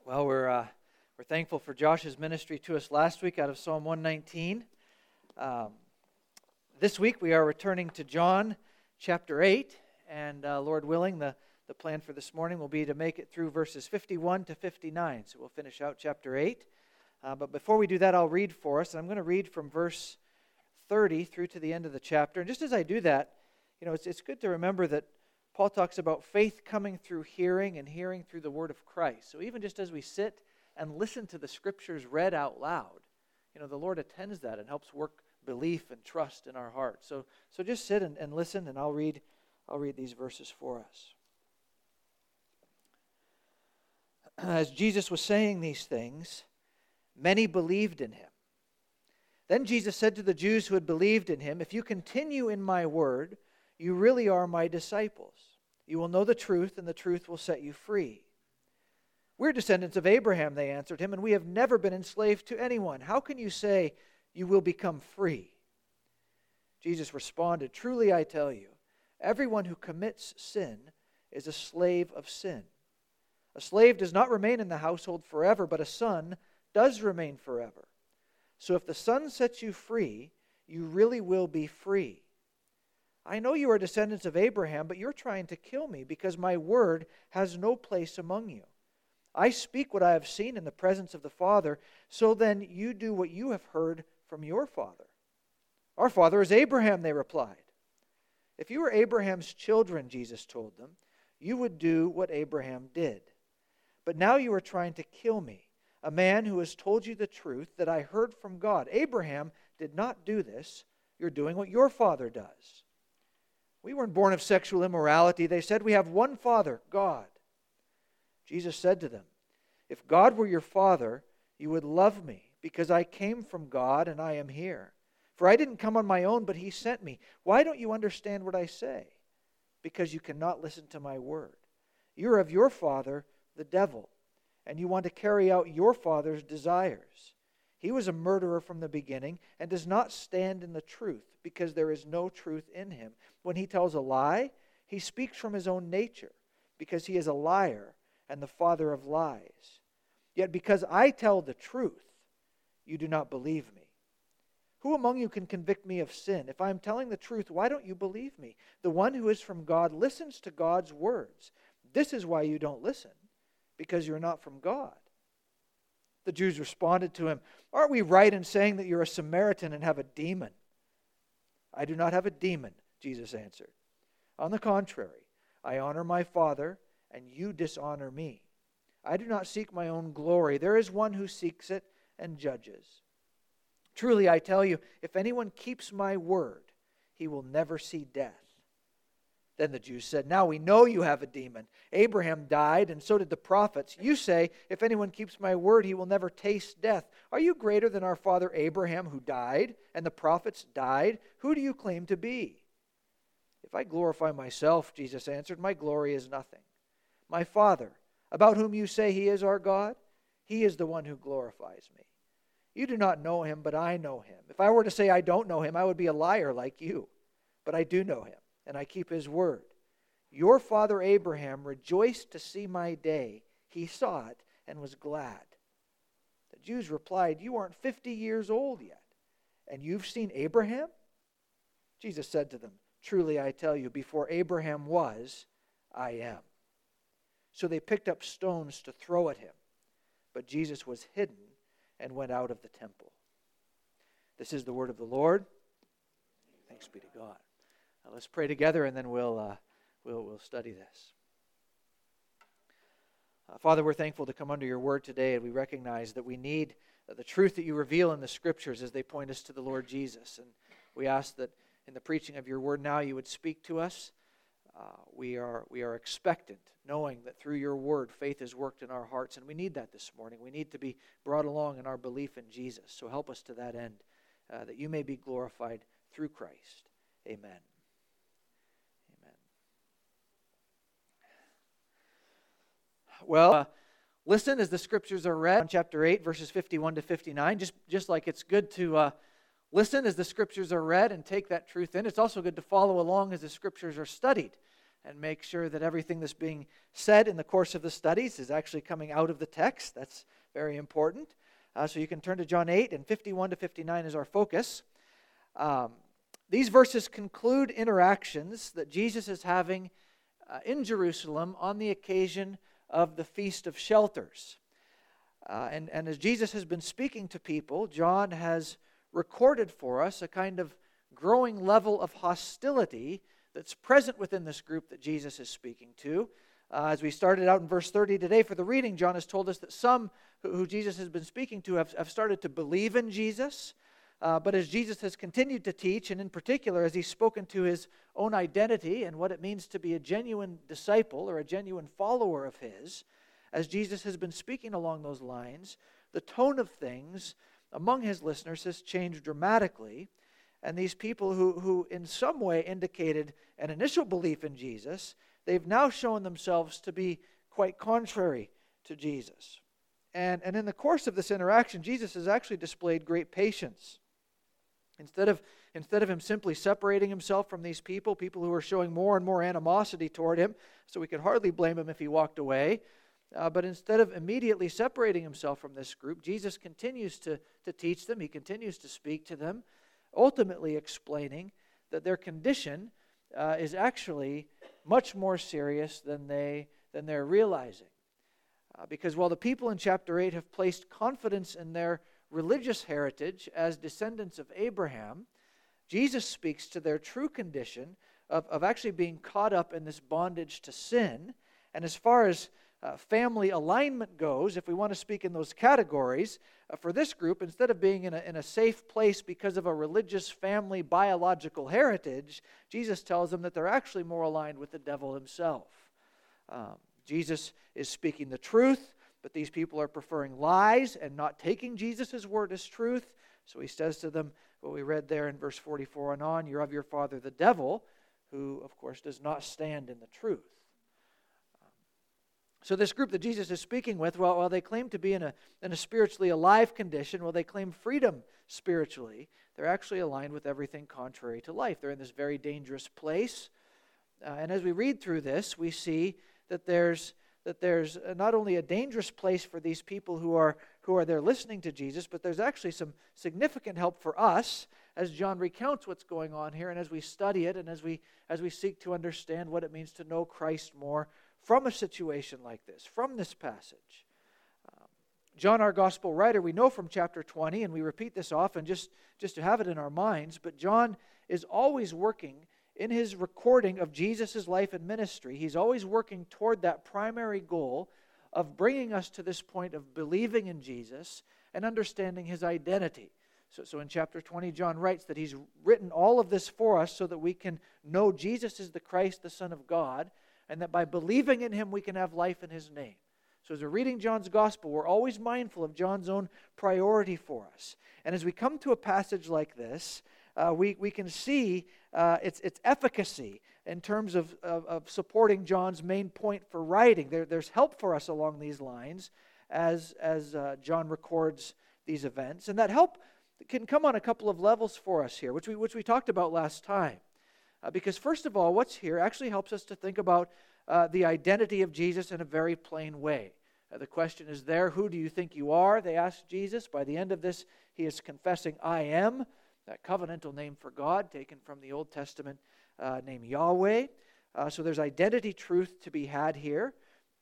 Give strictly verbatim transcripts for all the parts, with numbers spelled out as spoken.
Well, we're uh, we're thankful for Josh's ministry to us last week out of Psalm one nineteen. Um, this week we are returning to John chapter eight, and uh, Lord willing, the, the plan for this morning will be to make it through verses fifty-one to fifty-nine. So we'll finish out chapter eight. Uh, but before we do that, I'll read for us. And I'm going to read from verse thirty through to the end of the chapter. And just as I do that, you know, it's it's good to remember that Paul talks about faith coming through hearing and hearing through the word of Christ. So even just as we sit and listen to the scriptures read out loud, you know, the Lord attends that and helps work belief and trust in our hearts. So so just sit and, and listen, and I'll read I'll read these verses for us. As Jesus was saying these things, many believed in him. Then Jesus said to the Jews who had believed in him, "If you continue in my word, you really are my disciples. You will know the truth, and the truth will set you free." "We're descendants of Abraham," they answered him, "and we have never been enslaved to anyone. How can you say you will become free?" Jesus responded, "Truly I tell you, everyone who commits sin is a slave of sin. A slave does not remain in the household forever, but a son does remain forever. So if the Son sets you free, you really will be free. I know you are descendants of Abraham, but you're trying to kill me because my word has no place among you. I speak what I have seen in the presence of the Father, so then you do what you have heard from your father." "Our father is Abraham," they replied. "If you were Abraham's children," Jesus told them, "you would do what Abraham did. But now you are trying to kill me, a man who has told you the truth that I heard from God. Abraham did not do this. You're doing what your father does." "We weren't born of sexual immorality," they said. "We have one Father, God." Jesus said to them, "If God were your Father, you would love me, because I came from God and I am here. For I didn't come on my own, but he sent me. Why don't you understand what I say? Because you cannot listen to my word. You are of your father, the devil, and you want to carry out your father's desires. He was a murderer from the beginning and does not stand in the truth, because there is no truth in him. When he tells a lie, he speaks from his own nature, because he is a liar and the father of lies. Yet because I tell the truth, you do not believe me. Who among you can convict me of sin? If I am telling the truth, why don't you believe me? The one who is from God listens to God's words. This is why you don't listen, because you're not from God." The Jews responded to him, "Aren't we right in saying that you're a Samaritan and have a demon?" "I do not have a demon," Jesus answered. "On the contrary, I honor my Father, and you dishonor me. I do not seek my own glory. There is one who seeks it and judges. Truly, I tell you, if anyone keeps my word, he will never see death." Then the Jews said, "Now we know you have a demon. Abraham died, and so did the prophets. You say, if anyone keeps my word, he will never taste death. Are you greater than our father Abraham, who died, and the prophets died? Who do you claim to be?" "If I glorify myself," Jesus answered, "my glory is nothing. My Father, about whom you say he is our God, he is the one who glorifies me. You do not know him, but I know him. If I were to say I don't know him, I would be a liar like you. But I do know him, and I keep his word. Your father Abraham rejoiced to see my day. He saw it and was glad." The Jews replied, "You aren't fifty years old yet, and you've seen Abraham?" Jesus said to them, "Truly I tell you, before Abraham was, I am." So they picked up stones to throw at him, but Jesus was hidden and went out of the temple. This is the word of the Lord. Thanks be to God. Now let's pray together, and then we'll uh, we'll we'll study this. Uh, Father, we're thankful to come under your word today, and we recognize that we need uh, the truth that you reveal in the scriptures as they point us to the Lord Jesus. And we ask that in the preaching of your word now, you would speak to us. Uh, we are we are expectant, knowing that through your word, faith is worked in our hearts, and we need that this morning. We need to be brought along in our belief in Jesus. So help us to that end, uh, that you may be glorified through Christ. Amen. Amen. Well, uh, listen as the scriptures are read. Chapter eight, verses fifty-one to fifty-nine. Just, just like it's good to uh, listen as the scriptures are read and take that truth in, it's also good to follow along as the scriptures are studied. and make sure that everything that's being said in the course of the studies is actually coming out of the text. That's very important. Uh, so you can turn to John eight, and fifty-one to fifty-nine is our focus. Um, these verses conclude interactions that Jesus is having uh, in Jerusalem on the occasion of the Feast of Shelters. Uh, and, and as Jesus has been speaking to people, John has recorded for us a kind of growing level of hostility that's present within this group that Jesus is speaking to. Uh, as we started out in verse thirty today for the reading, John has told us that some who, who Jesus has been speaking to have, have started to believe in Jesus. Uh, but as Jesus has continued to teach, and in particular as he's spoken to his own identity and what it means to be a genuine disciple or a genuine follower of his, as Jesus has been speaking along those lines, the tone of things among his listeners has changed dramatically. And these people who, who in some way indicated an initial belief in Jesus, they've now shown themselves to be quite contrary to Jesus. And, and in the course of this interaction, Jesus has actually displayed great patience. Instead of, instead of him simply separating himself from these people, people who are showing more and more animosity toward him, so we could hardly blame him if he walked away, uh, but instead of immediately separating himself from this group, Jesus continues to, to teach them, he continues to speak to them, ultimately explaining that their condition uh, is actually much more serious than, they, than they're realizing. Uh, because while the people in chapter eight have placed confidence in their religious heritage as descendants of Abraham, Jesus speaks to their true condition of, of actually being caught up in this bondage to sin. And as far as uh, family alignment goes, if we want to speak in those categories, uh, for this group, instead of being in a, in a safe place because of a religious family biological heritage, Jesus tells them that they're actually more aligned with the devil himself. Um, Jesus is speaking the truth, but these people are preferring lies and not taking Jesus' word as truth. So he says to them, what we read there in verse forty-four and on, you're of your father the devil, who, of course, does not stand in the truth. Um, so this group that Jesus is speaking with, well, while they claim to be in a, in a spiritually alive condition, while they claim freedom spiritually, they're actually aligned with everything contrary to life. They're in this very dangerous place. Uh, and as we read through this, we see that there's that there's not only a dangerous place for these people who are who are there listening to Jesus, but there's actually some significant help for us as John recounts what's going on here and as we study it and as we as we seek to understand what it means to know Christ more from a situation like this, from this passage. Um, John, our gospel writer, we know from chapter twenty, and we repeat this often just, just to have it in our minds, but John is always working in his recording of Jesus' life and ministry. He's always working toward that primary goal of bringing us to this point of believing in Jesus and understanding his identity. So, so in chapter twenty, John writes that he's written all of this for us so that we can know Jesus is the Christ, the Son of God, and that by believing in him we can have life in his name. So as we're reading John's gospel, we're always mindful of John's own priority for us. And as we come to a passage like this, uh, we, we can see uh, its, its efficacy in terms of, of, of supporting John's main point for writing. There, there's help for us along these lines as, as uh, John records these events. And that help can come on a couple of levels for us here, which we, which we talked about last time. Uh, because first of all, what's here actually helps us to think about uh, the identity of Jesus in a very plain way. Uh, the question is there, who do you think you are? They asked Jesus. By the end of this, he is confessing, I am, that covenantal name for God, taken from the Old Testament uh, name Yahweh. Uh, so there's identity truth to be had here.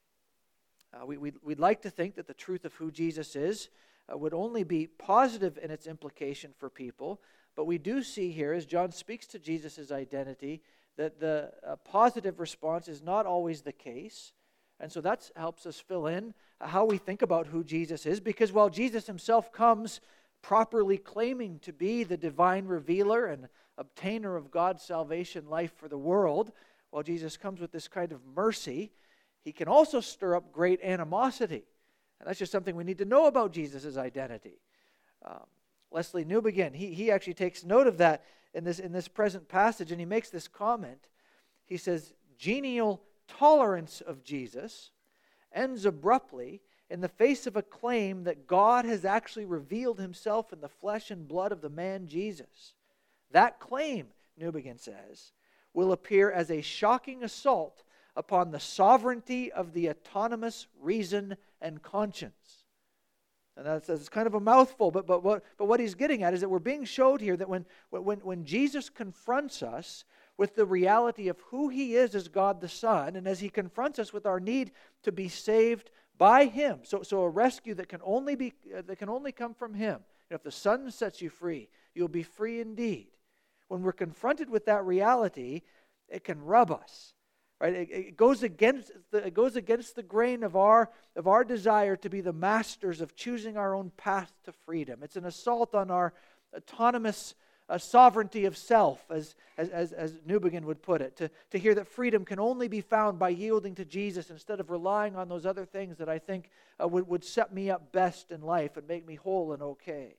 Uh, we, we'd, we'd like to think that the truth of who Jesus is uh, would only be positive in its implication for people, but we do see here, as John speaks to Jesus' identity, that the uh, positive response is not always the case. And so that helps us fill in how we think about who Jesus is, because while Jesus himself comes properly claiming to be the divine revealer and obtainer of God's salvation life for the world, while Jesus comes with this kind of mercy, he can also stir up great animosity. And that's just something we need to know about Jesus' identity. Um, Leslie Newbegin, he, he actually takes note of that in this, in this present passage, and he makes this comment. He says, genial tolerance of Jesus ends abruptly in the face of a claim that God has actually revealed himself in the flesh and blood of the man Jesus. That claim, Newbegin says, will appear as a shocking assault upon the sovereignty of the autonomous reason and conscience. And that's, that's kind of a mouthful, but, but, what, but what he's getting at is that we're being showed here that when, when, when Jesus confronts us with the reality of who he is as God the Son, and as he confronts us with our need to be saved by him, so, so a rescue that can only be uh, that can only come from him. You know, if the Son sets you free, you'll be free indeed. When we're confronted with that reality, it can rub us. Right? It, it goes against the, it goes against the grain of our of our desire to be the masters of choosing our own path to freedom. It's an assault on our autonomous uh, sovereignty of self, as as as, as Newbegin would put it. To to hear that freedom can only be found by yielding to Jesus instead of relying on those other things that I think uh, would would set me up best in life and make me whole and okay.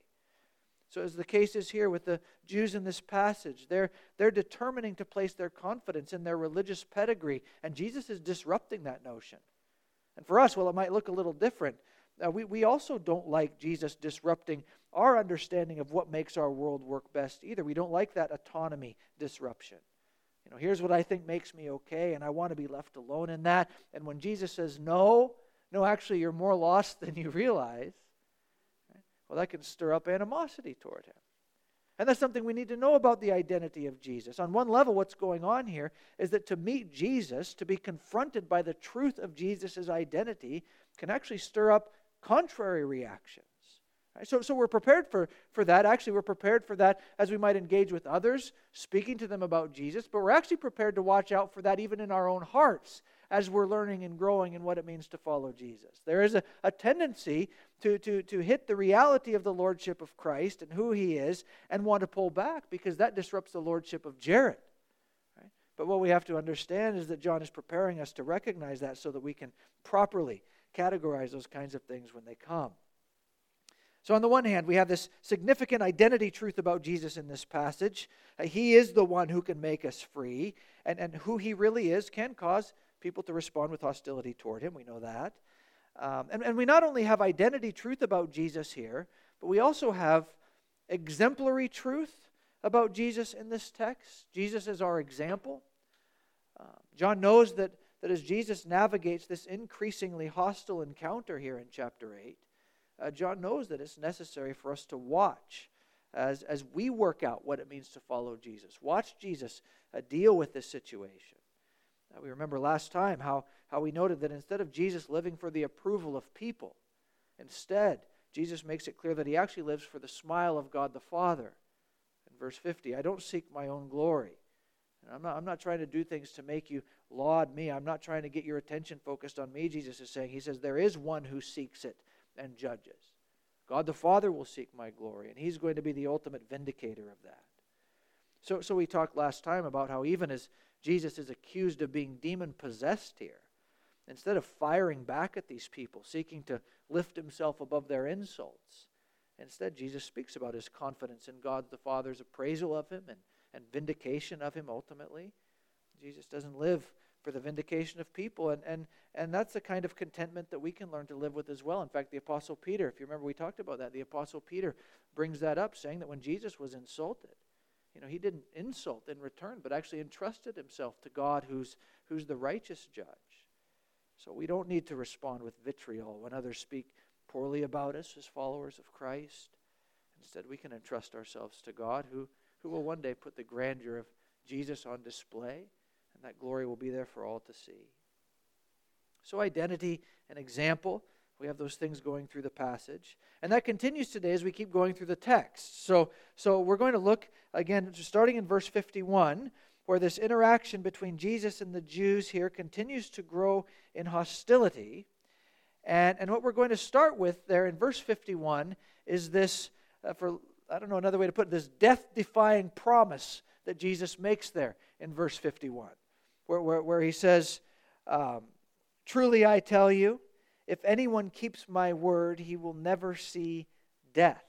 So as the case is here with the Jews in this passage, they're, they're determining to place their confidence in their religious pedigree, and Jesus is disrupting that notion. And for us, well, it might look a little different. Uh, we, we also don't like Jesus disrupting our understanding of what makes our world work best either. We don't like that autonomy disruption. You know, here's what I think makes me okay, and I want to be left alone in that. And when Jesus says, no, no, actually, you're more lost than you realize, well, that can stir up animosity toward him. And that's something we need to know about the identity of Jesus. On one level, what's going on here is that to meet Jesus, to be confronted by the truth of Jesus' identity, can actually stir up contrary reactions. Right? So, so we're prepared for, for that. Actually, we're prepared for that as we might engage with others, speaking to them about Jesus. But we're actually prepared to watch out for that even in our own hearts as we're learning and growing in what it means to follow Jesus. There is a, a tendency to, to, to hit the reality of the lordship of Christ and who he is and want to pull back because that disrupts the lordship of Jared. Right? But what we have to understand is that John is preparing us to recognize that so that we can properly categorize those kinds of things when they come. So on the one hand, we have this significant identity truth about Jesus in this passage. Uh, he is the one who can make us free, and, and who he really is can cause people to respond with hostility toward him. We know that. Um, and, and we not only have identity truth about Jesus here, but we also have exemplary truth about Jesus in this text. Jesus is our example. Uh, John knows that, that as Jesus navigates this increasingly hostile encounter here in chapter eight, uh, John knows that it's necessary for us to watch as, as we work out what it means to follow Jesus. Watch Jesus uh, deal with this situation. Uh, we remember last time how, how we noted that instead of Jesus living for the approval of people, instead, Jesus makes it clear that he actually lives for the smile of God the Father. In verse fifty, I don't seek my own glory. And I'm not, I'm not trying to do things to make you laud me. I'm not trying to get your attention focused on me, Jesus is saying. He says, there is one who seeks it and judges. God the Father will seek my glory, and he's going to be the ultimate vindicator of that. So, so we talked last time about how even as Jesus is accused of being demon-possessed here, instead of firing back at these people, seeking to lift himself above their insults, instead Jesus speaks about his confidence in God the Father's appraisal of him and, and vindication of him ultimately. Jesus doesn't live for the vindication of people, and, and, and that's the kind of contentment that we can learn to live with as well. In fact, the Apostle Peter, if you remember we talked about that, the Apostle Peter brings that up, saying that when Jesus was insulted, you know, he didn't insult in return, but actually entrusted himself to God who's, who's the righteous judge. So we don't need to respond with vitriol when others speak poorly about us as followers of Christ. Instead, we can entrust ourselves to God who, who will one day put the grandeur of Jesus on display, and that glory will be there for all to see. So identity and example, we have those things going through the passage. And that continues today as we keep going through the text. So, so we're going to look, again, starting in verse fifty-one, where this interaction between Jesus and the Jews here continues to grow in hostility. And, and what we're going to start with there in verse fifty-one is this, uh, for I don't know another way to put it, this death-defying promise that Jesus makes there in verse fifty-one, where, where, where he says, um, truly I tell you, if anyone keeps my word, he will never see death.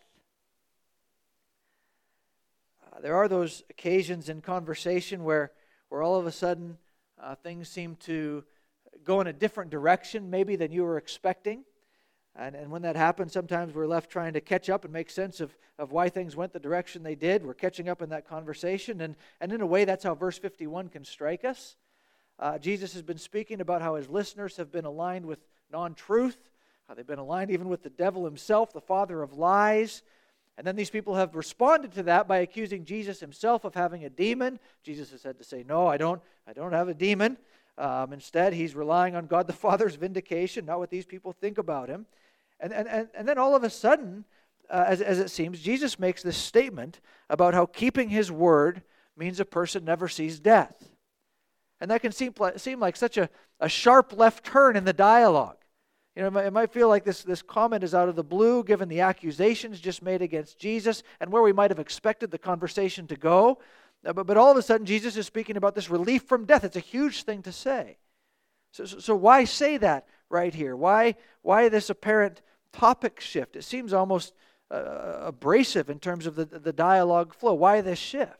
Uh, there are those occasions in conversation where, where all of a sudden uh, things seem to go in a different direction maybe than you were expecting. And, and when that happens, sometimes we're left trying to catch up and make sense of, of why things went the direction they did. We're catching up in that conversation. And, and in a way, that's how verse fifty-one can strike us. Uh, Jesus has been speaking about how his listeners have been aligned with non-truth, how they've been aligned even with the devil himself, the father of lies. And then these people have responded to that by accusing Jesus himself of having a demon. Jesus has had to say, no, I don't, I don't have a demon. Um, instead, he's relying on God the Father's vindication, not what these people think about him. And, and, and, and then all of a sudden, uh, as, as it seems, Jesus makes this statement about how keeping his word means a person never sees death. And that can seem, seem like such a, a sharp left turn in the dialogue. You know, it might, it might feel like this, this comment is out of the blue, given the accusations just made against Jesus and where we might have expected the conversation to go. Uh, but, but all of a sudden, Jesus is speaking about this relief from death. It's a huge thing to say. So, so, so why say that right here? Why, why this apparent topic shift? It seems almost uh, abrasive in terms of the, the dialogue flow. Why this shift?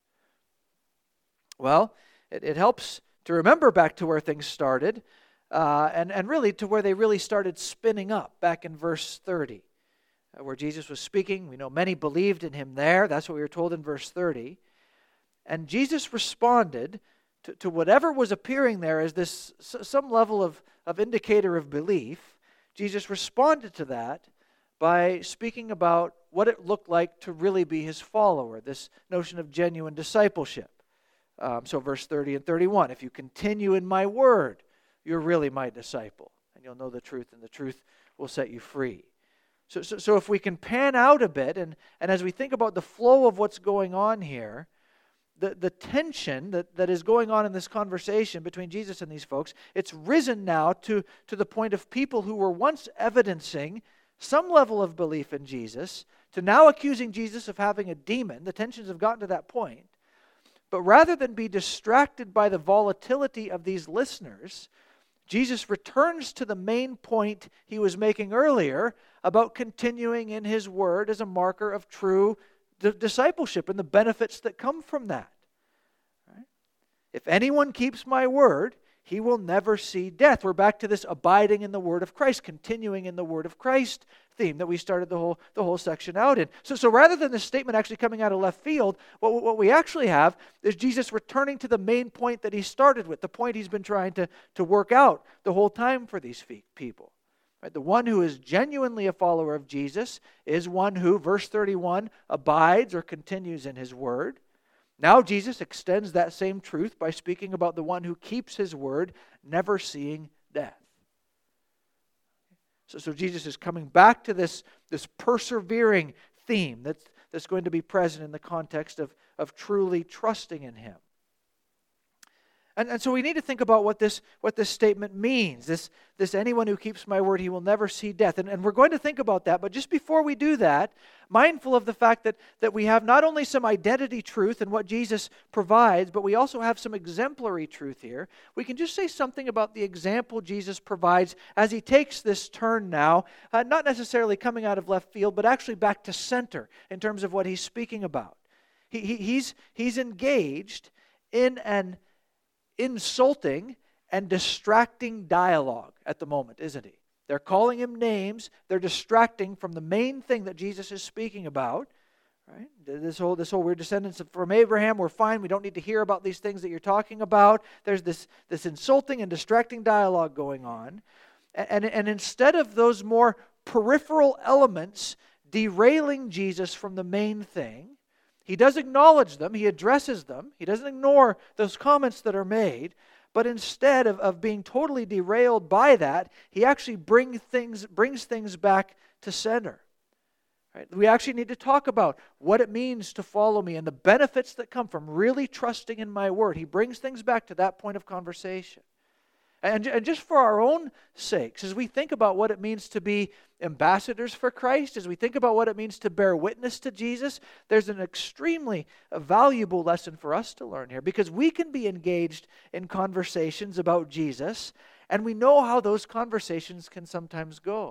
Well, it, it helps to remember back to where things started, uh, and, and really to where they really started spinning up back in verse thirty, uh, where Jesus was speaking. We know many believed in him there. That's what we were told in verse thirty. And Jesus responded to, to whatever was appearing there as this some level of, of indicator of belief. Jesus responded to that by speaking about what it looked like to really be his follower, this notion of genuine discipleship. Um, so verse thirty and thirty-one, if you continue in my word, you're really my disciple, and you'll know the truth, and the truth will set you free. So, so, so if we can pan out a bit, and, and as we think about the flow of what's going on here, the, the tension that, that is going on in this conversation between Jesus and these folks, it's risen now to, to the point of people who were once evidencing some level of belief in Jesus, to now accusing Jesus of having a demon. The tensions have gotten to that point. But rather than be distracted by the volatility of these listeners, Jesus returns to the main point he was making earlier about continuing in his word as a marker of true d- discipleship and the benefits that come from that. Right? If anyone keeps my word, he will never see death. We're back to this abiding in the word of Christ, continuing in the word of Christ theme that we started the whole the whole section out in. So, so rather than this statement actually coming out of left field, what, what we actually have is Jesus returning to the main point that he started with, the point he's been trying to, to work out the whole time for these people. Right? The one who is genuinely a follower of Jesus is one who, verse thirty-one, abides or continues in his word. Now Jesus extends that same truth by speaking about the one who keeps his word, never seeing death. So, so Jesus is coming back to this, this persevering theme that's, that's going to be present in the context of, of truly trusting in him. And, and so we need to think about what this what this statement means. This, this anyone who keeps my word, he will never see death. And, and we're going to think about that. But just before we do that, mindful of the fact that, that we have not only some identity truth in what Jesus provides, but we also have some exemplary truth here. We can just say something about the example Jesus provides as he takes this turn now, uh, not necessarily coming out of left field, but actually back to center in terms of what he's speaking about. He, he, he's, he's engaged in an insulting and distracting dialogue at the moment, isn't he? They're calling him names. They're distracting from the main thing that Jesus is speaking about. Right? This whole, this whole we're descendants from Abraham. We're fine. We don't need to hear about these things that you're talking about. There's this, this insulting and distracting dialogue going on. And, and, and instead of those more peripheral elements derailing Jesus from the main thing, he does acknowledge them, he addresses them, he doesn't ignore those comments that are made, but instead of, of being totally derailed by that, he actually bring things, brings things back to center. Right? We actually need to talk about what it means to follow me and the benefits that come from really trusting in my word. He brings things back to that point of conversation. And, and just for our own sakes, as we think about what it means to be ambassadors for Christ, as we think about what it means to bear witness to Jesus, there's an extremely valuable lesson for us to learn here, because we can be engaged in conversations about Jesus, and we know how those conversations can sometimes go.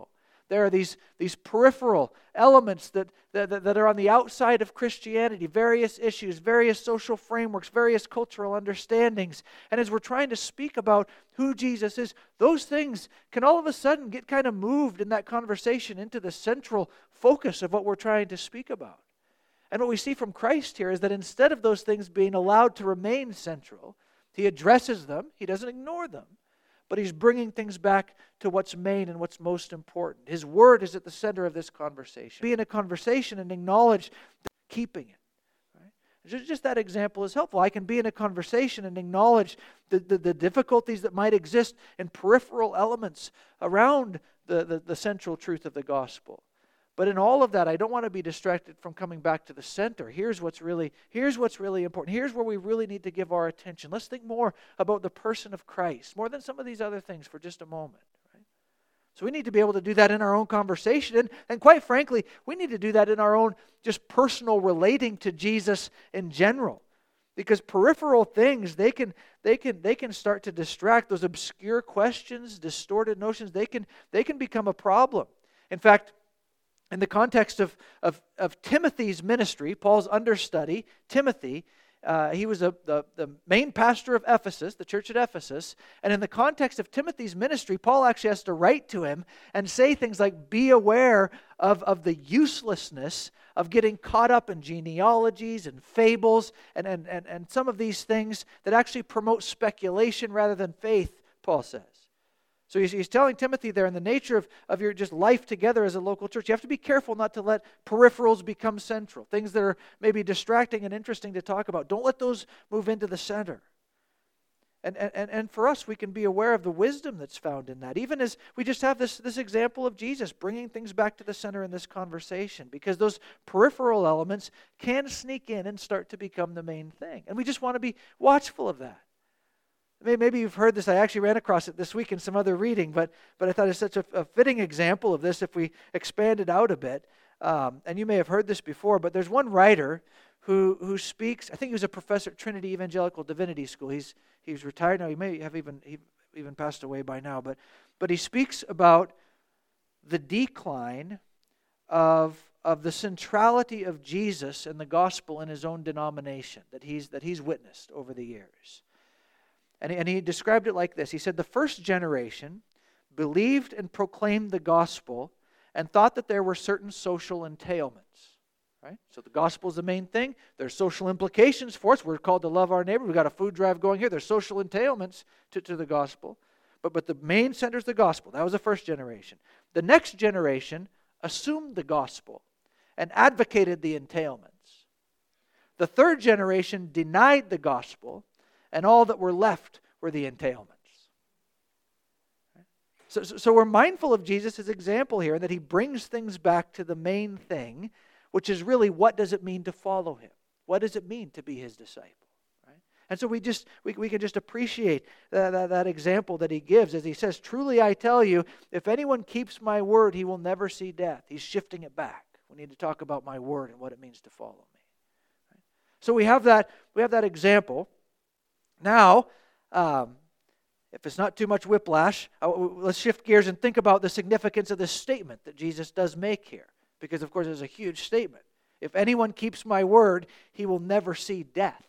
There are these, these peripheral elements that, that, that are on the outside of Christianity, various issues, various social frameworks, various cultural understandings. And as we're trying to speak about who Jesus is, those things can all of a sudden get kind of moved in that conversation into the central focus of what we're trying to speak about. And what we see from Christ here is that instead of those things being allowed to remain central, he addresses them, he doesn't ignore them, but he's bringing things back to what's main and what's most important. His word is at the center of this conversation. Be in a conversation and acknowledge keeping it. Right? Just, just that example is helpful. I can be in a conversation and acknowledge the, the, the difficulties that might exist in peripheral elements around the, the, the central truth of the gospel. But in all of that, I don't want to be distracted from coming back to the center. Here's what's really, here's what's really important. Here's where we really need to give our attention. Let's think more about the person of Christ, more than some of these other things for just a moment. Right? So we need to be able to do that in our own conversation. And, and quite frankly, we need to do that in our own just personal relating to Jesus in general. Because peripheral things, they can, they can, they can start to distract. Those obscure questions, distorted notions, they can, they can become a problem. In fact, in the context of, of, of Timothy's ministry, Paul's understudy, Timothy, uh, he was a, the, the main pastor of Ephesus, the church at Ephesus. And in the context of Timothy's ministry, Paul actually has to write to him and say things like, be aware of, of the uselessness of getting caught up in genealogies and fables and, and, and, and some of these things that actually promote speculation rather than faith, Paul says. So he's, he's telling Timothy there in the nature of, of your just life together as a local church, you have to be careful not to let peripherals become central. Things that are maybe distracting and interesting to talk about. Don't let those move into the center. And, and, and for us, we can be aware of the wisdom that's found in that. Even as we just have this, this example of Jesus bringing things back to the center in this conversation. Because those peripheral elements can sneak in and start to become the main thing. And we just want to be watchful of that. Maybe you've heard this. I actually ran across it this week in some other reading, but but I thought it's such a, a fitting example of this if we expand it out a bit. Um, and you may have heard this before, but there's one writer who who speaks. I think he was a professor at Trinity Evangelical Divinity School. He's he's retired now. He may have even he even passed away by now, but but he speaks about the decline of of the centrality of Jesus and the gospel in his own denomination that he's that he's witnessed over the years. And he, and he described it like this. He said, the first generation believed and proclaimed the gospel and thought that there were certain social entailments. Right? So the gospel is the main thing. There's social implications for us. We're called to love our neighbor. We've got a food drive going here. There's social entailments to, to the gospel. But, but the main center is the gospel. That was the first generation. The next generation assumed the gospel and advocated the entailments. The third generation denied the gospel, and all that were left were the entailments. So, so, so we're mindful of Jesus' example here, that he brings things back to the main thing, which is really, what does it mean to follow him? What does it mean to be his disciple? Right? And so we just we, we can just appreciate that, that, that example that he gives as he says, truly I tell you, if anyone keeps my word, he will never see death. He's shifting it back. We need to talk about my word and what it means to follow me. Right? So we have that we have that example. Now, um, if it's not too much whiplash, uh, let's shift gears and think about the significance of this statement that Jesus does make here. Because, of course, it's a huge statement. If anyone keeps my word, he will never see death.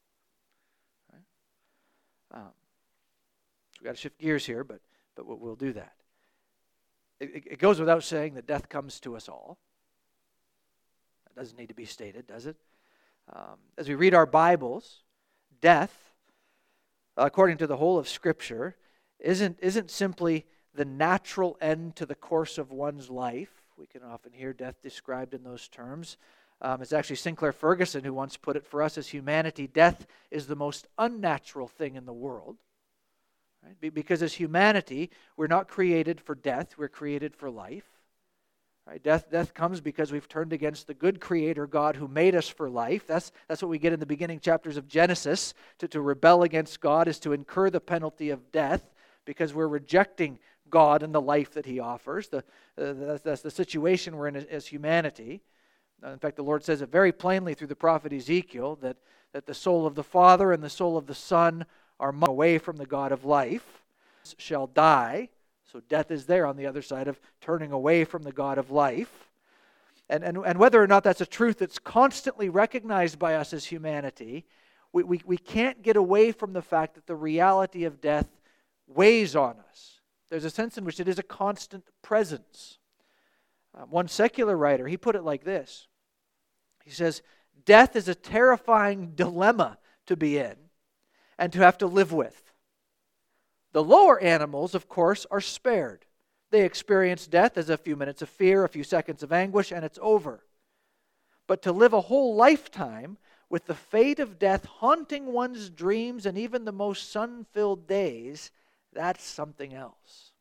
Right? Um, we've got to shift gears here, but, but we'll do that. It, it goes without saying that death comes to us all. That doesn't need to be stated, does it? Um, as we read our Bibles, death, according to the whole of Scripture, isn't, isn't simply the natural end to the course of one's life. We can often hear death described in those terms. Um, it's actually Sinclair Ferguson who once put it for us as humanity, death is the most unnatural thing in the world. Right? Because as humanity, we're not created for death, we're created for life. Right? Death, death comes because we've turned against the good Creator God who made us for life. That's, that's what we get in the beginning chapters of Genesis. To, to rebel against God is to incur the penalty of death because we're rejecting God and the life that He offers. The, uh, that's, that's the situation we're in as, as humanity. Uh, in fact, the Lord says it very plainly through the prophet Ezekiel that, that the soul of the Father and the soul of the Son are away from the God of life, shall die. So death is there on the other side of turning away from the God of life. And, and, and whether or not that's a truth that's constantly recognized by us as humanity, we, we, we can't get away from the fact that the reality of death weighs on us. There's a sense in which it is a constant presence. Uh, one secular writer, he put it like this. He says, death is a terrifying dilemma to be in and to have to live with. The lower animals, of course, are spared. They experience death as a few minutes of fear, a few seconds of anguish, and it's over. But to live a whole lifetime with the fate of death haunting one's dreams and even the most sun-filled days, that's something else.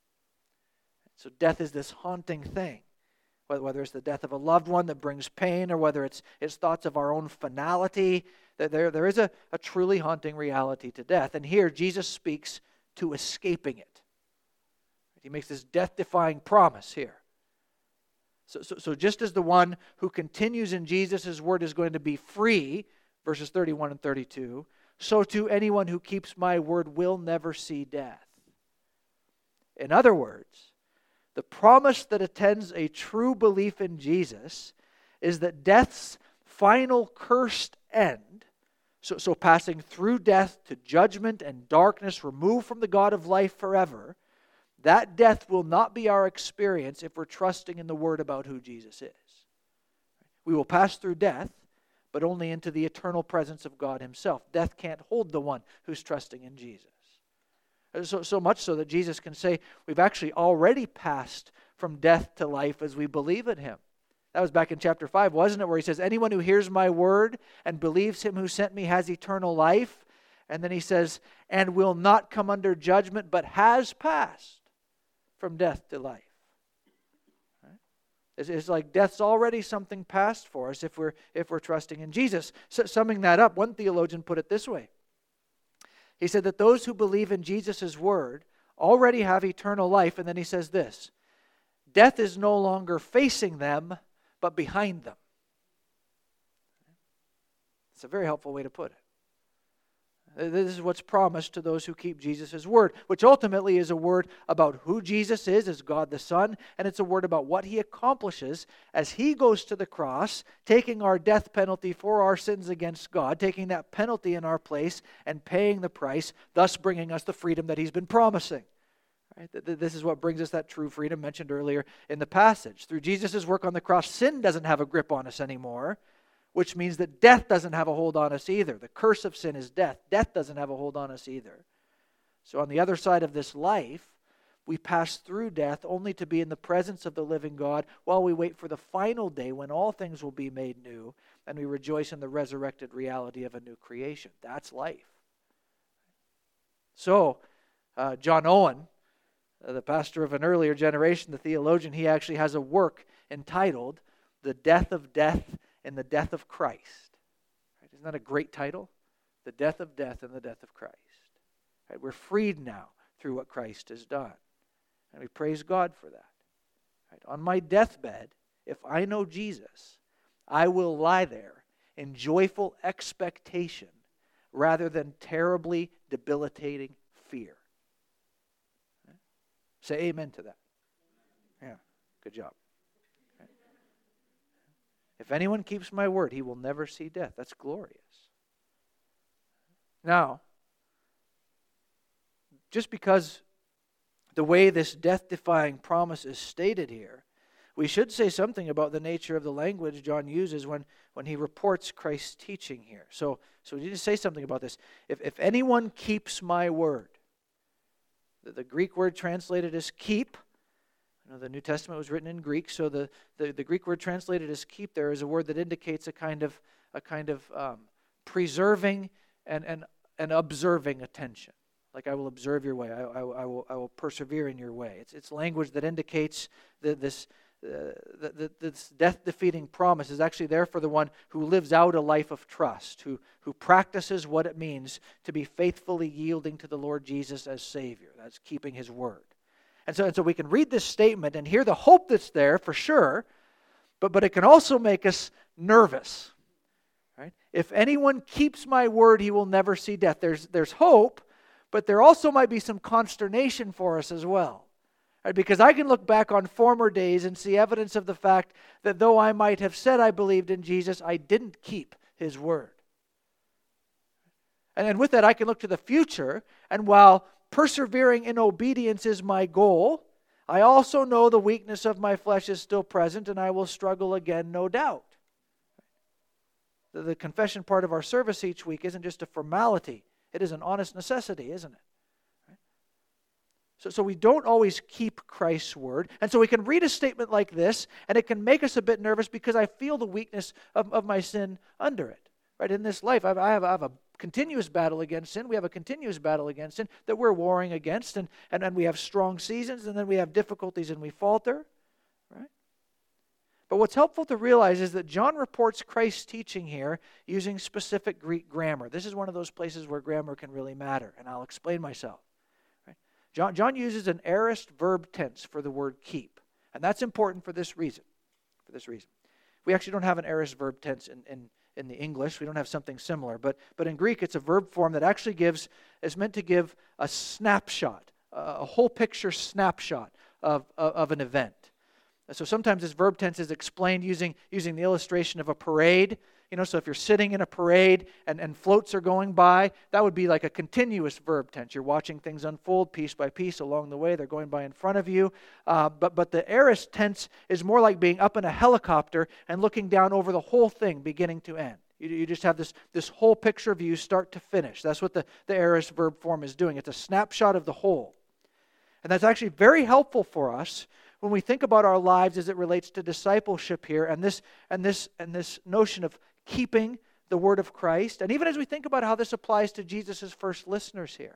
So death is this haunting thing. Whether it's the death of a loved one that brings pain, or whether it's, it's thoughts of our own finality, there, there is a, a truly haunting reality to death. And here Jesus speaks to escaping it. He makes this death-defying promise here. So, so, so just as the one who continues in Jesus' word is going to be free, verses thirty-one and thirty-two, so too anyone who keeps my word will never see death. In other words, the promise that attends a true belief in Jesus is that death's final cursed end, so, so passing through death to judgment and darkness, removed from the God of life forever, that death will not be our experience if we're trusting in the word about who Jesus is. We will pass through death, but only into the eternal presence of God himself. Death can't hold the one who's trusting in Jesus. So, so much so that Jesus can say, we've actually already passed from death to life as we believe in him. That was back in chapter five, wasn't it? Where he says, anyone who hears my word and believes him who sent me has eternal life. And then he says, and will not come under judgment, but has passed from death to life. Right? It's, it's like death's already something past for us if we're, if we're trusting in Jesus. So, summing that up, one theologian put it this way. He said that those who believe in Jesus' word already have eternal life. And then he says this, death is no longer facing them, but behind them. It's a very helpful way to put it. This is what's promised to those who keep Jesus' word, which ultimately is a word about who Jesus is as God the Son, and it's a word about what he accomplishes as he goes to the cross, taking our death penalty for our sins against God, taking that penalty in our place and paying the price, thus bringing us the freedom that he's been promising. Right? This is what brings us that true freedom mentioned earlier in the passage. Through Jesus' work on the cross, sin doesn't have a grip on us anymore, which means that death doesn't have a hold on us either. The curse of sin is death. Death doesn't have a hold on us either. So on the other side of this life, we pass through death only to be in the presence of the living God while we wait for the final day when all things will be made new and we rejoice in the resurrected reality of a new creation. That's life. So, uh, John Owen, uh, the pastor of an earlier generation, the theologian, he actually has a work entitled The Death of Death and the Death of Christ. Right? Isn't that a great title? The death of death and the death of Christ. Right? We're freed now through what Christ has done. And we praise God for that. Right? On my deathbed, if I know Jesus, I will lie there in joyful expectation rather than terribly debilitating fear. Right? Say amen to that. Yeah, good job. If anyone keeps my word, he will never see death. That's glorious. Now, just because the way this death-defying promise is stated here, we should say something about the nature of the language John uses when, when he reports Christ's teaching here. So, so we need to say something about this. If, if anyone keeps my word, the, the Greek word translated as keep, the New Testament was written in Greek, so the, the, the Greek word translated as keep there is a word that indicates a kind of a kind of um, preserving and, and, and observing attention. Like I will observe your way, I, I, I will I will persevere in your way. It's it's language that indicates that this uh, that this death-defeating promise is actually there for the one who lives out a life of trust, who who practices what it means to be faithfully yielding to the Lord Jesus as Savior. That's keeping his word. And so, and so we can read this statement and hear the hope that's there for sure, but, but it can also make us nervous. Right? If anyone keeps my word, he will never see death. There's, there's hope, but there also might be some consternation for us as well. Right? Because I can look back on former days and see evidence of the fact that though I might have said I believed in Jesus, I didn't keep his word. And, and with that, I can look to the future, and while persevering in obedience is my goal, I also know the weakness of my flesh is still present, and I will struggle again, no doubt. The, the confession part of our service each week isn't just a formality. It is an honest necessity, isn't it? So, so we don't always keep Christ's word. And so we can read a statement like this, and it can make us a bit nervous because I feel the weakness of, of my sin under it. Right? In this life, I, I, have, I have a continuous battle against sin. We have a continuous battle against sin that we're warring against. And, and, and we have strong seasons, and then we have difficulties and we falter. Right? But what's helpful to realize is that John reports Christ's teaching here using specific Greek grammar. This is one of those places where grammar can really matter, and I'll explain myself. John, John uses an aorist verb tense for the word keep. And that's important for this reason. For this reason. We actually don't have an aorist verb tense in, in, in the English. We don't have something similar. But, but in Greek, it's a verb form that actually gives, is meant to give a snapshot, a whole picture snapshot of, of, of an event. So sometimes this verb tense is explained using, using the illustration of a parade. You know, so if you're sitting in a parade and, and floats are going by, that would be like a continuous verb tense. You're watching things unfold piece by piece along the way. They're going by in front of you. Uh, but, but the aorist tense is more like being up in a helicopter and looking down over the whole thing beginning to end. You, you just have this, this whole picture view start to finish. That's what the, the aorist verb form is doing. It's a snapshot of the whole. And that's actually very helpful for us when we think about our lives as it relates to discipleship here and this and this and this notion of keeping the word of Christ, and even as we think about how this applies to Jesus' first listeners here.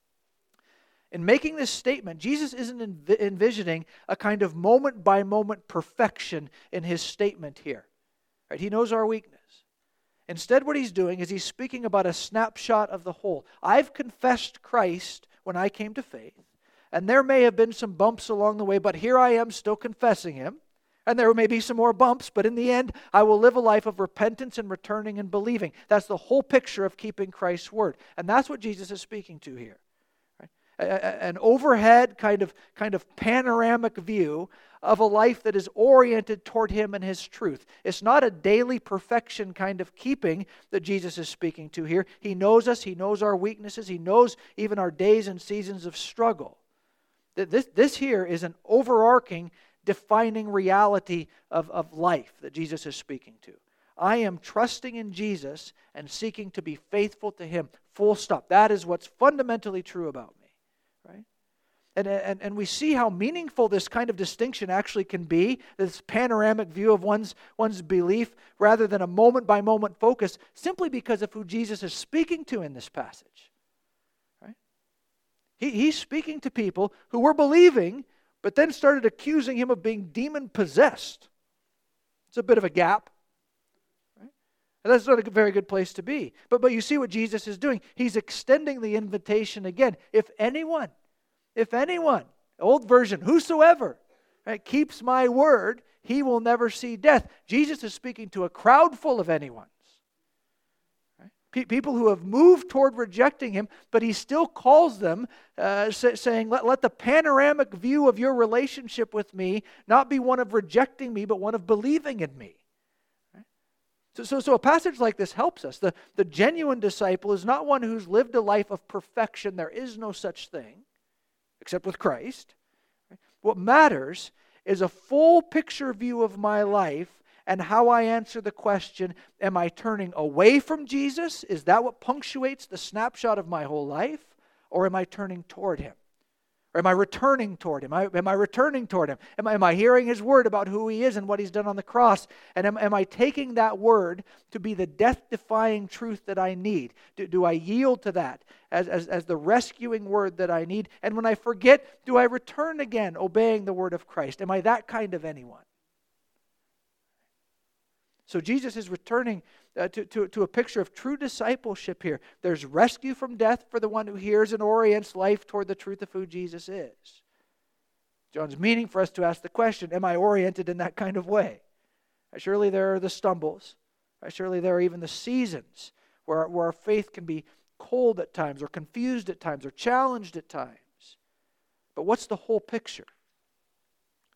In making this statement, Jesus isn't env- envisioning a kind of moment-by-moment perfection in his statement here. Right? He knows our weakness. Instead, what he's doing is he's speaking about a snapshot of the whole. I've confessed Christ when I came to faith, and there may have been some bumps along the way, but here I am still confessing him. And there may be some more bumps, but in the end, I will live a life of repentance and returning and believing. That's the whole picture of keeping Christ's word. And that's what Jesus is speaking to here. Right? An overhead kind of, kind of panoramic view of a life that is oriented toward him and his truth. It's not a daily perfection kind of keeping that Jesus is speaking to here. He knows us. He knows our weaknesses. He knows even our days and seasons of struggle. This, this here is an overarching defining reality of, of life that Jesus is speaking to. I am trusting in Jesus and seeking to be faithful to him. Full stop. That is what's fundamentally true about me. Right? And, and, and we see how meaningful this kind of distinction actually can be, this panoramic view of one's, one's belief rather than a moment-by-moment focus, simply because of who Jesus is speaking to in this passage. Right? He, he's speaking to people who were believing but then started accusing him of being demon-possessed. It's a bit of a gap. Right? And that's not a very good place to be. But, but you see what Jesus is doing. He's extending the invitation again. If anyone, if anyone, old version, whosoever, right, keeps my word, he will never see death. Jesus is speaking to a crowd full of anyone. People who have moved toward rejecting him, but he still calls them, uh, saying, let, let the panoramic view of your relationship with me not be one of rejecting me, but one of believing in me. Right? So, so, so a passage like this helps us. The, the genuine disciple is not one who's lived a life of perfection. There is no such thing, except with Christ. Right? What matters is a full picture view of my life and how I answer the question, am I turning away from Jesus? Is that what punctuates the snapshot of my whole life? Or am I turning toward him? Or am I returning toward him? Am I, am I returning toward him? Am I, am I hearing his word about who he is and what he's done on the cross? And am, am I taking that word to be the death-defying truth that I need? Do, do I yield to that as, as, as the rescuing word that I need? And when I forget, do I return again, obeying the word of Christ? Am I that kind of anyone? So Jesus is returning uh, to, to, to a picture of true discipleship here. There's rescue from death for the one who hears and orients life toward the truth of who Jesus is. John's meaning for us to ask the question, am I oriented in that kind of way? Surely there are the stumbles. Surely there are even the seasons where, where our faith can be cold at times or confused at times or challenged at times. But what's the whole picture?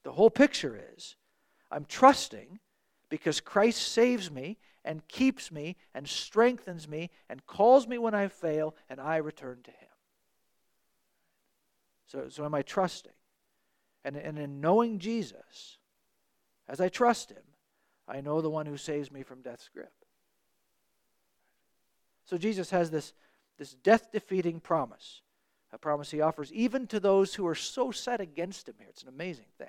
The whole picture is, I'm trusting because Christ saves me and keeps me and strengthens me and calls me when I fail, and I return to Him. So, so am I trusting? And, and in knowing Jesus, as I trust Him, I know the one who saves me from death's grip. So Jesus has this, this death-defeating promise, a promise He offers even to those who are so set against Him here. It's an amazing thing.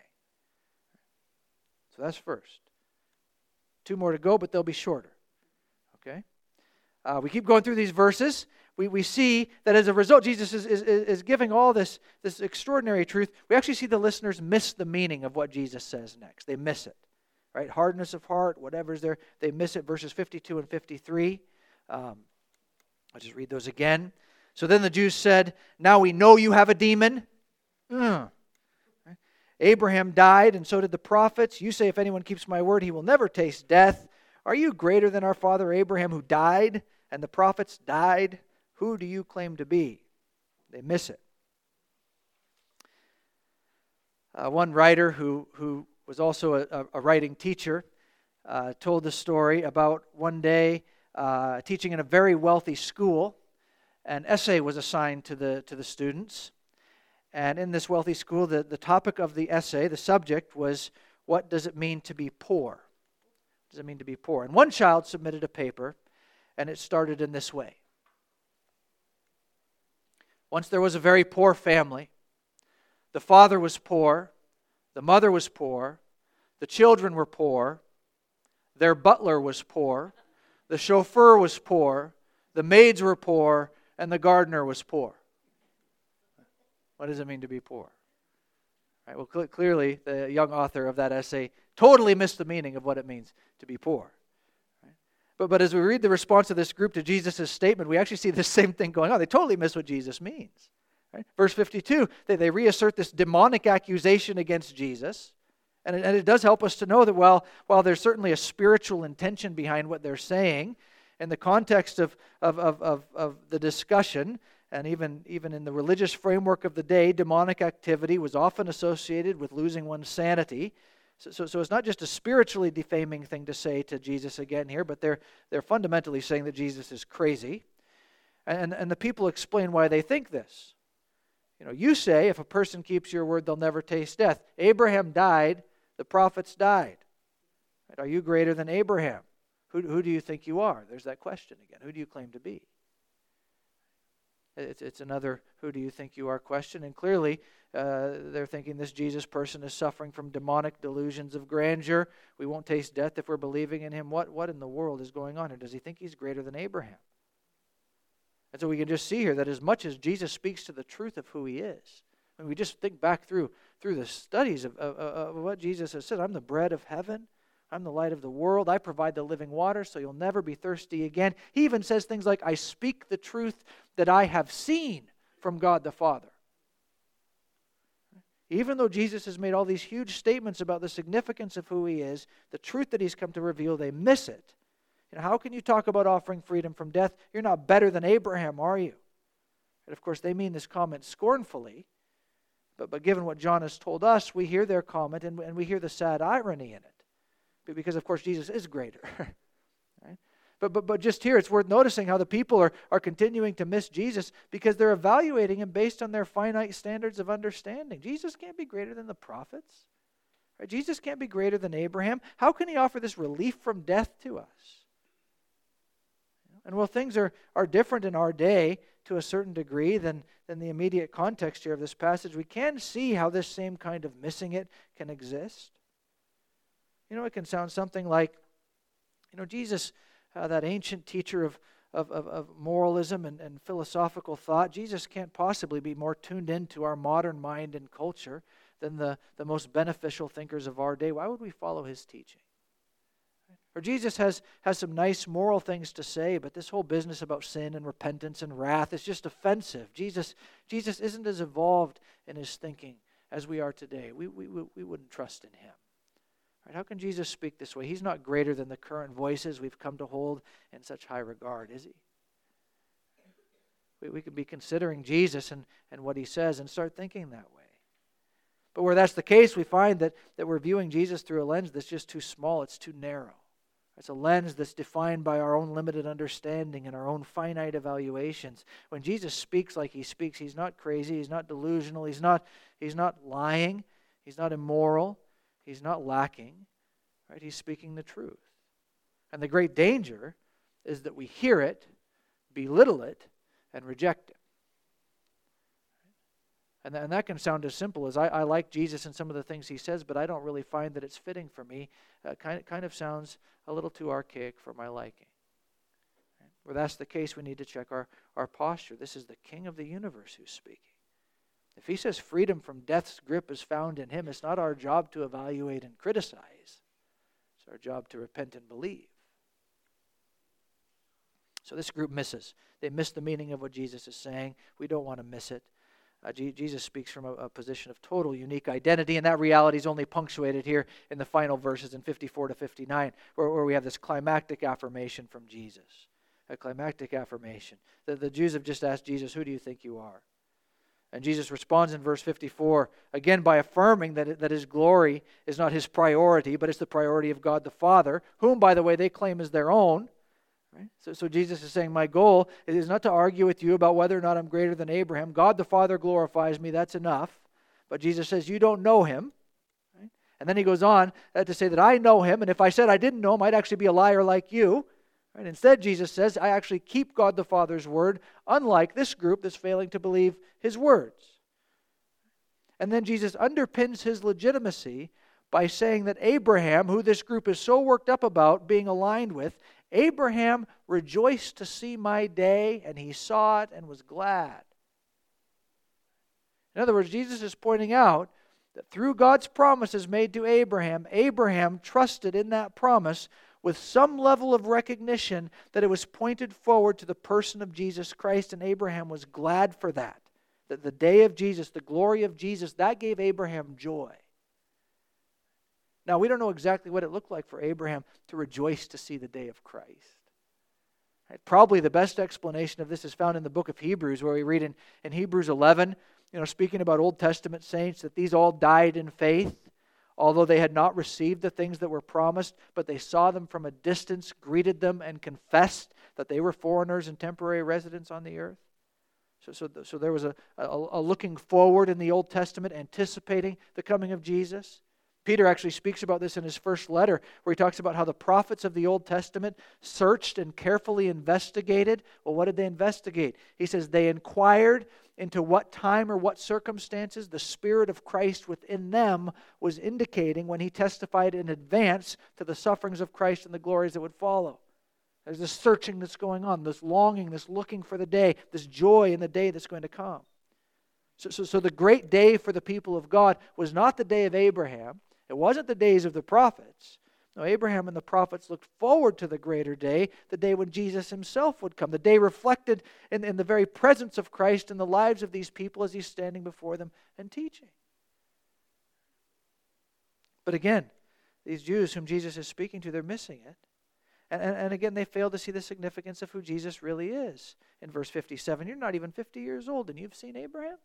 So that's first. Two more to go, but they'll be shorter. Okay? Uh, we keep going through these verses. We, we see that as a result, Jesus is, is, is giving all this, this extraordinary truth. We actually see the listeners miss the meaning of what Jesus says next. They miss it. Right? Hardness of heart, whatever's there, they miss it. Verses fifty-two and fifty-three. Um, I'll just read those again. So then the Jews said, now we know you have a demon. Mm. Abraham died, and so did the prophets. You say, if anyone keeps my word, he will never taste death. Are you greater than our father Abraham, who died, and the prophets died? Who do you claim to be? They miss it. Uh, one writer who, who was also a, a writing teacher uh, told the story about one day uh, teaching in a very wealthy school. An essay was assigned to the, to the students. And in this wealthy school, the, the topic of the essay, the subject was, what does it mean to be poor? What does it mean to be poor? And one child submitted a paper, and it started in this way. Once there was a very poor family. The father was poor. The mother was poor. The children were poor. Their butler was poor. The chauffeur was poor. The maids were poor. And the gardener was poor. What does it mean to be poor? Right, well, cl- clearly, the young author of that essay totally missed the meaning of what it means to be poor. Right? But, but as we read the response of this group to Jesus' statement, we actually see the same thing going on. They totally miss what Jesus means. Right? Verse fifty-two, they, they reassert this demonic accusation against Jesus. And it, and it does help us to know that while, while there's certainly a spiritual intention behind what they're saying, in the context of, of, of, of, of the discussion, and even, even in the religious framework of the day, demonic activity was often associated with losing one's sanity. So, so, so it's not just a spiritually defaming thing to say to Jesus again here, but they're, they're fundamentally saying that Jesus is crazy. And, and the people explain why they think this. You know, you say if a person keeps your word, they'll never taste death. Abraham died, the prophets died. Right? Are you greater than Abraham? Who, who do you think you are? There's that question again. Who do you claim to be? It's, it's another who do you think you are question. And clearly, uh, they're thinking this Jesus person is suffering from demonic delusions of grandeur. We won't taste death if we're believing in Him. What, what in the world is going on here? Does he think he's greater than Abraham? And so we can just see here that as much as Jesus speaks to the truth of who He is, when we just think back through, through the studies of, of, of what Jesus has said, I'm the bread of heaven. I'm the light of the world. I provide the living water so you'll never be thirsty again. He even says things like, I speak the truth that I have seen from God the Father. Even though Jesus has made all these huge statements about the significance of who He is, the truth that He's come to reveal, they miss it. You know, how can you talk about offering freedom from death? You're not better than Abraham, are you? And of course, they mean this comment scornfully. But, but given what John has told us, we hear their comment and, and we hear the sad irony in it. Because, of course, Jesus is greater. Right? But, but, but just here, it's worth noticing how the people are, are continuing to miss Jesus because they're evaluating Him based on their finite standards of understanding. Jesus can't be greater than the prophets. Right? Jesus can't be greater than Abraham. How can He offer this relief from death to us? And while things are, are different in our day to a certain degree than, than the immediate context here of this passage, we can see how this same kind of missing it can exist. You know, it can sound something like, you know, Jesus, uh, that ancient teacher of, of, of, of moralism and, and philosophical thought, Jesus can't possibly be more tuned into our modern mind and culture than the, the most beneficial thinkers of our day. Why would we follow His teaching? Or Jesus has, has some nice moral things to say, but this whole business about sin and repentance and wrath is just offensive. Jesus, Jesus isn't as evolved in His thinking as we are today. We, we, we wouldn't trust in Him. Right? How can Jesus speak this way? He's not greater than the current voices we've come to hold in such high regard, is He? We, we could be considering Jesus and, and what He says and start thinking that way. But where that's the case, we find that, that we're viewing Jesus through a lens that's just too small, it's too narrow. It's a lens that's defined by our own limited understanding and our own finite evaluations. When Jesus speaks like he speaks, he's not crazy, he's not delusional, he's not, he's not lying, he's not immoral, he's not lacking. Right? He's speaking the truth. And the great danger is that we hear it, belittle it, and reject it. And, and that can sound as simple as, I, I like Jesus and some of the things he says, but I don't really find that it's fitting for me. Uh, kind, of, kind of sounds a little too archaic for my liking. Right? Where that's the case, we need to check our, our posture. This is the King of the universe who's speaking. If he says freedom from death's grip is found in him, it's not our job to evaluate and criticize. It's our job to repent and believe. So this group misses. They miss the meaning of what Jesus is saying. We don't want to miss it. Uh, G- Jesus speaks from a, a position of total unique identity, and that reality is only punctuated here in the final verses in fifty-four to fifty-nine, where, where we have this climactic affirmation from Jesus. A climactic affirmation. The, the Jews have just asked Jesus, who do you think you are? And Jesus responds in verse fifty-four, again by affirming that, that his glory is not his priority, but it's the priority of God the Father, whom, by the way, they claim as their own. Right? So, so Jesus is saying, my goal is not to argue with you about whether or not I'm greater than Abraham. God the Father glorifies me, that's enough. But Jesus says, you don't know him. Right? And then he goes on to say that I know him, and if I said I didn't know him, I'd actually be a liar like you. Right? Instead, Jesus says, I actually keep God the Father's word, unlike this group that's failing to believe his words. And then Jesus underpins his legitimacy by saying that Abraham, who this group is so worked up about being aligned with, Abraham rejoiced to see my day, and he saw it and was glad. In other words, Jesus is pointing out that through God's promises made to Abraham, Abraham trusted in that promise with some level of recognition that it was pointed forward to the person of Jesus Christ, and Abraham was glad for that. That the day of Jesus, the glory of Jesus, that gave Abraham joy. Now, we don't know exactly what it looked like for Abraham to rejoice to see the day of Christ. Right? Probably the best explanation of this is found in the book of Hebrews, where we read in, in Hebrews eleven, you know, speaking about Old Testament saints, that these all died in faith, although they had not received the things that were promised, but they saw them from a distance, greeted them, and confessed that they were foreigners and temporary residents on the earth. So, so, so there was a, a, a looking forward in the Old Testament, anticipating the coming of Jesus. Peter actually speaks about this in his first letter, where he talks about how the prophets of the Old Testament searched and carefully investigated. Well, what did they investigate? He says they inquired into what time or what circumstances the Spirit of Christ within them was indicating when he testified in advance to the sufferings of Christ and the glories that would follow. There's this searching that's going on, this longing, this looking for the day, this joy in the day that's going to come. So, so, so the great day for the people of God was not the day of Abraham. It wasn't the days of the prophets. No, Abraham and the prophets looked forward to the greater day, the day when Jesus himself would come, the day reflected in, in the very presence of Christ in the lives of these people as he's standing before them and teaching. But again, these Jews whom Jesus is speaking to, they're missing it. And, and, and again, they fail to see the significance of who Jesus really is. In verse fifty-seven, you're not even fifty years old and you've seen Abraham?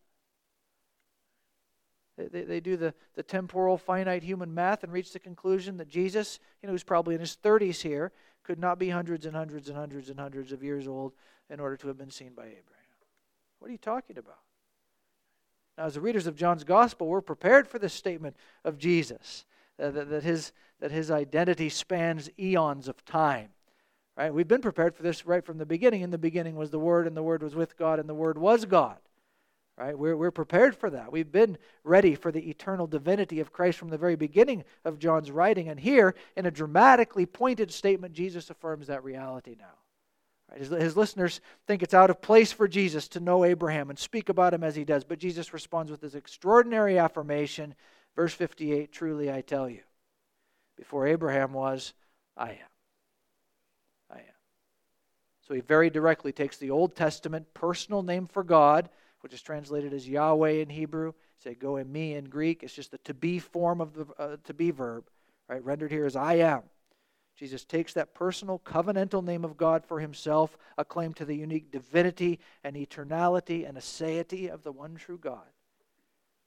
They, they do the, the temporal, finite human math and reach the conclusion that Jesus, you know, who's probably in his thirties here, could not be hundreds and hundreds and hundreds and hundreds of years old in order to have been seen by Abraham. What are you talking about? Now, as the readers of John's Gospel, we're prepared for this statement of Jesus, uh, that, that, his, that his identity spans eons of time. Right? We've been prepared for this right from the beginning. In the beginning was the Word, and the Word was with God, and the Word was God. Right? We're, we're prepared for that. We've been ready for the eternal divinity of Christ from the very beginning of John's writing. And here, in a dramatically pointed statement, Jesus affirms that reality now. Right? His, his listeners think it's out of place for Jesus to know Abraham and speak about him as he does. But Jesus responds with this extraordinary affirmation. Verse fifty-eight, truly I tell you, before Abraham was, I am. I am. So he very directly takes the Old Testament personal name for God, which is translated as Yahweh in Hebrew, say go in me in Greek. It's just the to be form of the uh, to be verb, right? Rendered here as I am. Jesus takes that personal covenantal name of God for himself, a claim to the unique divinity and eternality and aseity of the one true God.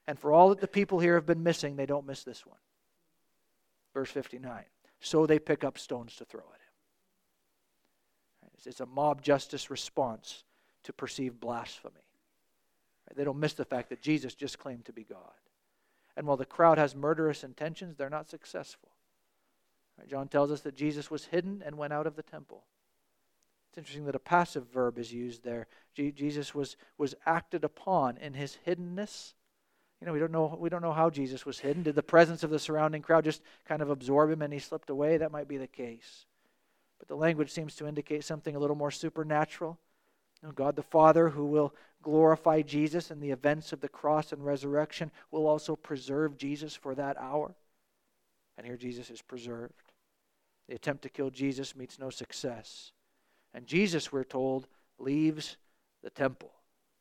And for all that the people here have been missing, they don't miss this one. Verse fifty-nine. So they pick up stones to throw at him. It's a mob justice response to perceived blasphemy. They don't miss the fact that Jesus just claimed to be God. And while the crowd has murderous intentions, they're not successful. John tells us that Jesus was hidden and went out of the temple. It's interesting that a passive verb is used there. Jesus was, was acted upon in his hiddenness. You know, we don't know we don't know how Jesus was hidden. Did the presence of the surrounding crowd just kind of absorb him and he slipped away? That might be the case. But the language seems to indicate something a little more supernatural. You know, God the Father, who will glorify Jesus in the events of the cross and resurrection, will also preserve Jesus for that hour. And here Jesus is preserved. The attempt to kill Jesus meets no success. And Jesus, we're told, leaves the temple.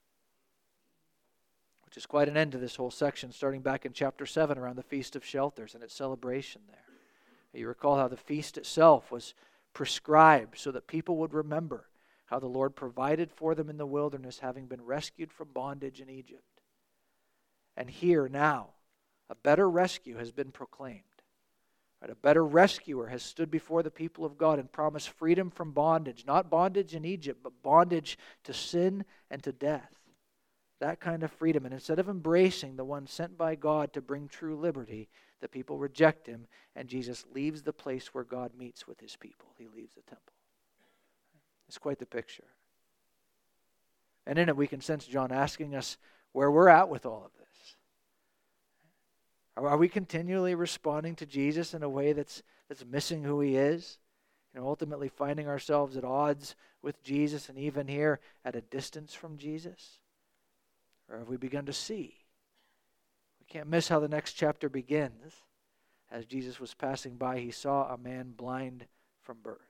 Which is quite an end to this whole section, starting back in chapter seven around the Feast of Shelters and its celebration there. You recall how the feast itself was prescribed so that people would remember how the Lord provided for them in the wilderness, having been rescued from bondage in Egypt. And here now, a better rescue has been proclaimed. Right, a better rescuer has stood before the people of God and promised freedom from bondage. Not bondage in Egypt, but bondage to sin and to death. That kind of freedom. And instead of embracing the one sent by God to bring true liberty, the people reject him, and Jesus leaves the place where God meets with his people. He leaves the temple. It's quite the picture. And in it we can sense John asking us where we're at with all of this. Are we continually responding to Jesus in a way that's that's missing who he is? You know, ultimately finding ourselves at odds with Jesus and even here at a distance from Jesus? Or have we begun to see? We can't miss how the next chapter begins. As Jesus was passing by, he saw a man blind from birth.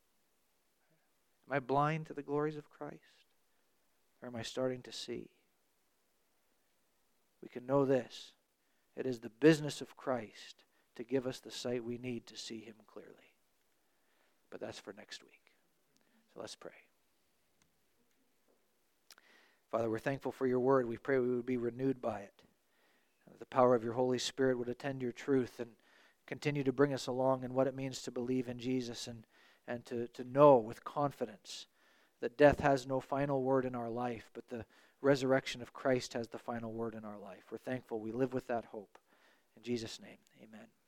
Am I blind to the glories of Christ? Or am I starting to see? We can know this. It is the business of Christ to give us the sight we need to see him clearly. But that's for next week. So let's pray. Father, we're thankful for your word. We pray we would be renewed by it. The power of your Holy Spirit would attend your truth and continue to bring us along in what it means to believe in Jesus and, and to, to know with confidence that death has no final word in our life, but the resurrection of Christ has the final word in our life. We're thankful we live with that hope. In Jesus' name, amen.